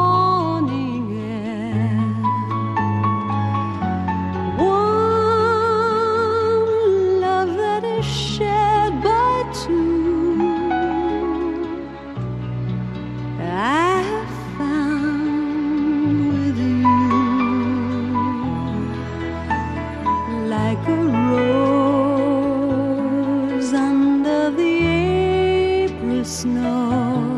morning air. One love that is shared by two, I have found with you, like a rose under the April snow.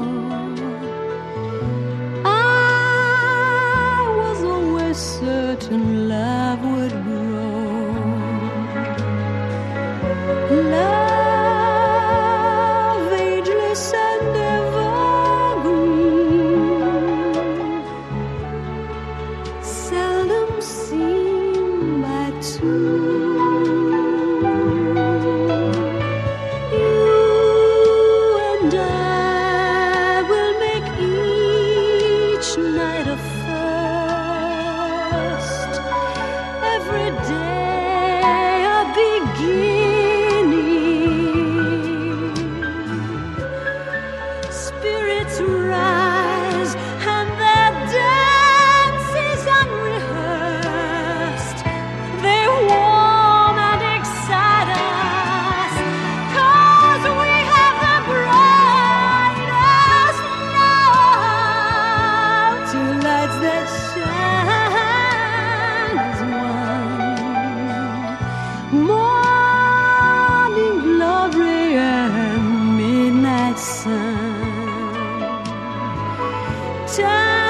I was always certain love would grow. Love, ageless and evergreen, seldom seen by two. You and I will make each night a first, every day a beginning. Spirits rise and their dance is unrehearsed. They warm and excite us, 'cause we have the brightest love, two lights that shine as one, morning glory and midnight sun. Time